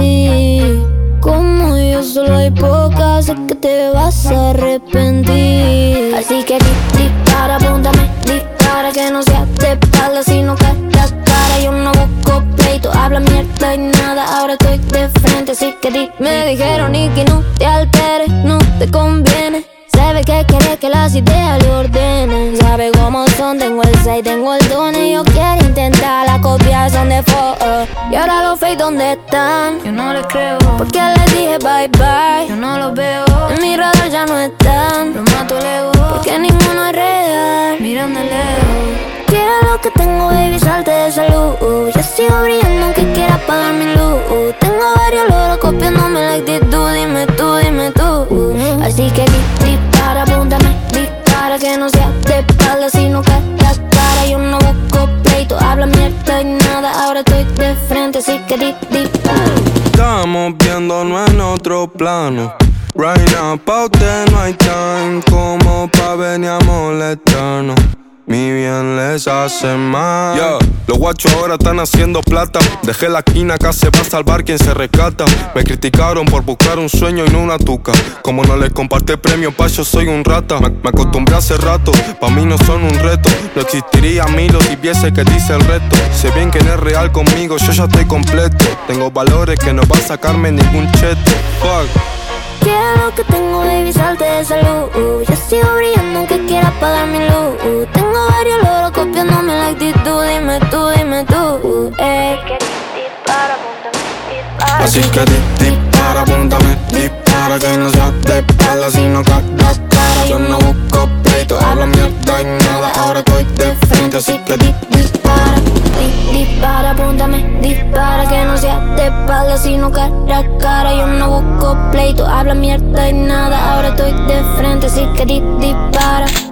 ti. Como yo solo hay pocas, sé que te vas a arrepentir. Así que dispara, apúntame, dispara. Que no sea de espalda, sino cara a cara. Yo no busco pleito, habla mierda y nada. Ahora estoy de frente, así que me dijeron y que no te alteres, no te conviene. Sabe que quiere que las ideas le ordenen. Sabe cómo son, tengo el 6, tengo el don. Y yo quiero intentar la copia, son de foto. Y ahora los fake, ¿dónde están? Yo no les creo, porque les dije bye bye. Yo no los veo, en mi radar ya no están. Los mato lejos, porque ninguno es real. Miran de lejos. Quiero lo que tengo, baby, salte de salud. Yo sigo brillando aunque quiera apagar mi luz. Tengo varios loros copiándome la actitud. Dime tú, dime tú. Así que dispara, apúntame, dispara. Que no sea de espalda, sino cara a cara. Yo no busco pleito, habla mierda y nada. Ahora estoy de frente, así que dispara. Estamos viéndonos en otro plano. Right now, pa' usted no hay time. Como pa' venir a molestarnos. Mi bien les hace mal. Los guachos ahora están haciendo plata. Dejé la esquina, acá se va a salvar quien se rescata. Me criticaron por buscar un sueño y no una tuca. Como no les compartí premio, pa' yo soy un rata. Me acostumbré hace rato, pa' mí no son un reto. No existiría Milo si viese que dice el resto. Sé bien que no es real conmigo, yo ya estoy completo. Tengo valores que no va a sacarme ningún cheto. Fuck. Quiero lo que tengo, baby, salte de salud. Yo sigo brillando aunque quiera apagar mi luz. Tengo varios loros copiándome la actitud. Dime tú, dime tú. Dispara, apúntame, dispara. Así que dispara, apúntame, dispara. Que no sea de espalda, sino cara a cara. Yo no busco pleito, habla mierda y nada. Ahora estoy de frente, así que dispara. Dispara, apúntame, dispara. Que no sea de espalda, sino cara a cara. Yo no busco pleito, habla mierda y nada. Ahora estoy de frente, así que dispara.